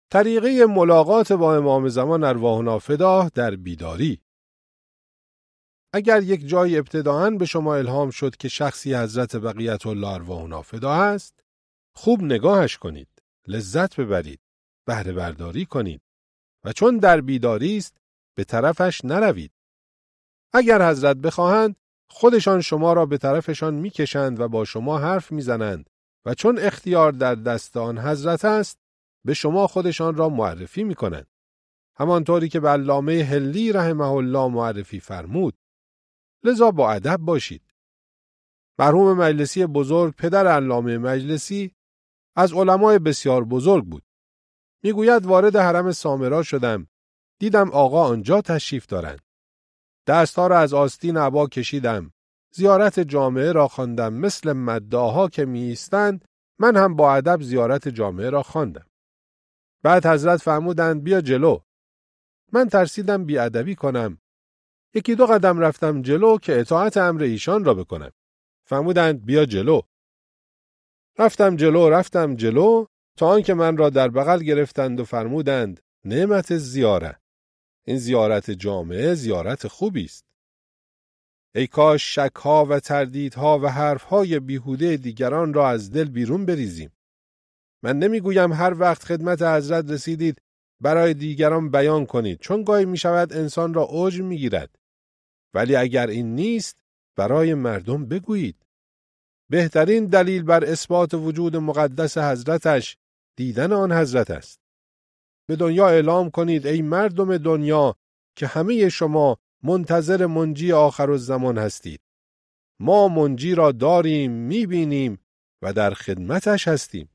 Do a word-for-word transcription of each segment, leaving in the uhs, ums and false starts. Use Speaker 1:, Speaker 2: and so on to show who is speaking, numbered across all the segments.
Speaker 1: طریقه ملاقات با امام زمان ارواحنا فدا در بیداری. اگر یک جای ابتداءً به شما الهام شد که شخصی حضرت بقیت الله ارواحنا فدا است، خوب نگاهش کنید، لذت ببرید، بهره برداری کنید و چون در بیداری است به طرفش نروید. اگر حضرت بخواهند خودشان شما را به طرفشان میکشند و با شما حرف میزنند و چون اختیار در دست آن حضرت است به شما خودشان را معرفی میکنند، همانطوری که به علامه حلی رحمه الله معرفی فرمود. لذا با ادب باشید. مرحوم مجلسی بزرگ پدر علامه مجلسی از علمای بسیار بزرگ بود. میگوید وارد حرم سامرا شدم، دیدم آقا آنجا تشریف دارند. دستها را از آستین عبا کشیدم، زیارت جامعه را خواندم، مثل مداحا که می ایستند من هم با ادب زیارت جامعه را خواندم. بعد حضرت فرمودند بیا جلو. من ترسیدم بیادبی کنم. یکی دو قدم رفتم جلو که اطاعت امر ایشان را بکنم. فرمودند بیا جلو. رفتم جلو رفتم جلو تا آنکه من را در بغل گرفتند و فرمودند نعمت زیاره. این زیارت جامعه زیارت خوبی است. ای کاش شک‌ها و تردیدها و حرف‌های بیهوده دیگران را از دل بیرون بریزیم. من نمیگویم هر وقت خدمت حضرت رسیدید برای دیگران بیان کنید، چون گاهی می شود انسان را عجب می گیرد. ولی اگر این نیست برای مردم بگویید. بهترین دلیل بر اثبات وجود مقدس حضرتش دیدن آن حضرت است. به دنیا اعلام کنید ای مردم دنیا که همه شما منتظر منجی آخرالزمان هستید. ما منجی را داریم، میبینیم و در خدمتش هستیم.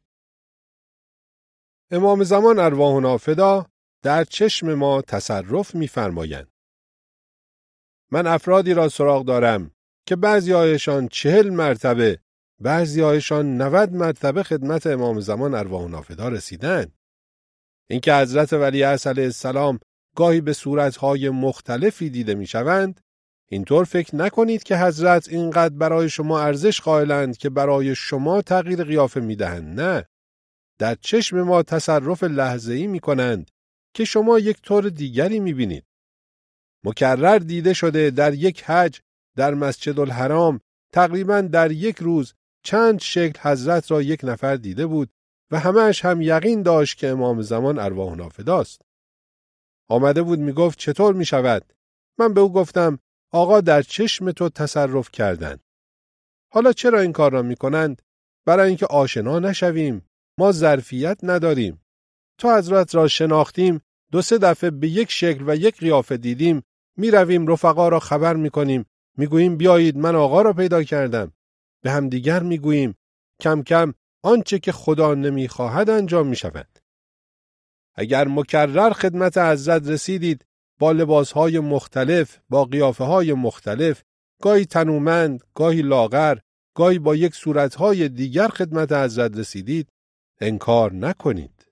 Speaker 1: امام زمان ارواحنا فدا در چشم ما تصرف می‌فرمایند. من افرادی را سراغ دارم که بعضی‌هایشان چهل مرتبه، بعضی‌هایشان نود مرتبه خدمت امام زمان ارواحنا فدا رسیدند. اینکه حضرت ولیعصر علیه السلام گاهی به صورت‌های مختلفی دیده می‌شوند، اینطور فکر نکنید که حضرت اینقدر برای شما ارزش قائلند که برای شما تغییر قیافه می‌دهند. نه، در چشم ما تصرف لحظه‌ای می‌کنند که شما یک طور دیگری می‌بینید. مکرر دیده شده در یک حج در مسجد الحرام تقریباً در یک روز چند شکل حضرت را یک نفر دیده بود و همه‌اش هم یقین داشت که امام زمان ارواحنا فداست. آمده بود میگفت چطور میشود؟ من به او گفتم آقا در چشم تو تصرف کردند. حالا چرا این کار را میکنند؟ برای اینکه آشنا نشویم. ما ظرفیت نداریم. تا حضرت را شناختیم، دو سه دفعه به یک شکل و یک قیافه دیدیم، میرویم رفقا را خبر میکنیم، میگوییم بیایید من آقا را پیدا کردم. به هم دیگر میگوییم، کم کم آنچه که خدا نمیخواهد انجام میشود. اگر مکرر خدمت حضرت رسیدید با لباسهای مختلف، با قیافه‌های مختلف، گاهی تنومند، گاهی لاغر، گاهی با یک صورتهای دیگر خدمت حضرت رسیدید، انکار نکنید.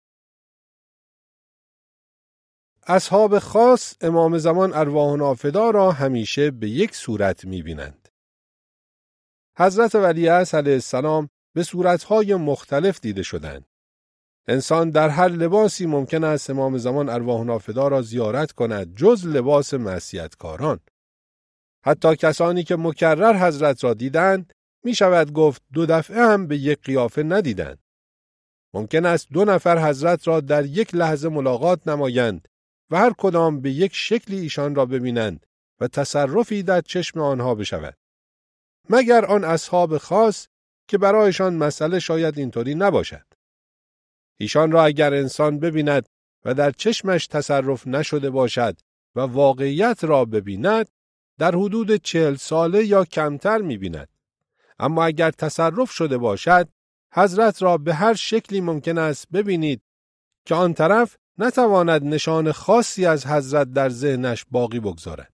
Speaker 1: اصحاب خاص امام زمان ارواحنا فدا را همیشه به یک صورت می‌بینند. حضرت ولیعصر علیه السلام به صورتهای مختلف دیده شدند. انسان در هر لباسی ممکن است امام زمان ارواحنا فدا را زیارت کند جز لباس معصیتکاران. حتی کسانی که مکرر حضرت را دیدند می شود گفت دو دفعه هم به یک قیافه ندیدند. ممکن است دو نفر حضرت را در یک لحظه ملاقات نمایند و هر کدام به یک شکلی ایشان را ببینند و تصرفی در چشم آنها بشود. مگر آن اصحاب خاص که برایشان مسئله شاید اینطوری نباشد. ایشان را اگر انسان ببیند و در چشمش تصرف نشده باشد و واقعیت را ببیند، در حدود چهل ساله یا کمتر می‌بیند. اما اگر تصرف شده باشد، حضرت را به هر شکلی ممکن است ببینید که آن طرف نتواند نشان خاصی از حضرت در ذهنش باقی بگذارد.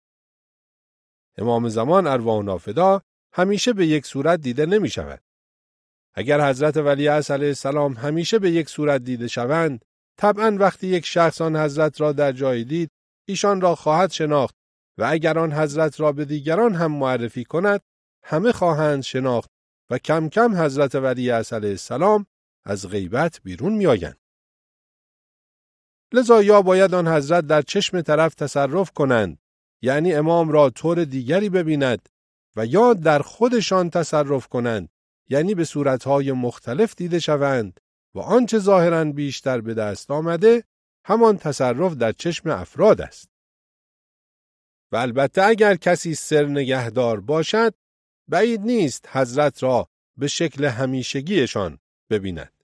Speaker 1: امام زمان ارواحنا فدا همیشه به یک صورت دیده نمی شود. اگر حضرت ولیعصر علیه السلام همیشه به یک صورت دیده شوند، طبعاً وقتی یک شخص آن حضرت را در جایی دید، ایشان را خواهد شناخت و اگر آن حضرت را به دیگران هم معرفی کند، همه خواهند شناخت و کم کم حضرت ولیعصر علیه السلام از غیبت بیرون می آیند. لذا یا باید آن حضرت در چشم طرف تصرف کنند، یعنی امام را طور دیگری ببیند، و یا در خودشان تصرف کنند، یعنی به صورتهای مختلف دیده شوند و آنچه ظاهراً بیشتر به دست آمده همان تصرف در چشم افراد است. و البته اگر کسی سر نگهدار باشد، بعید نیست حضرت را به شکل همیشگیشان ببیند.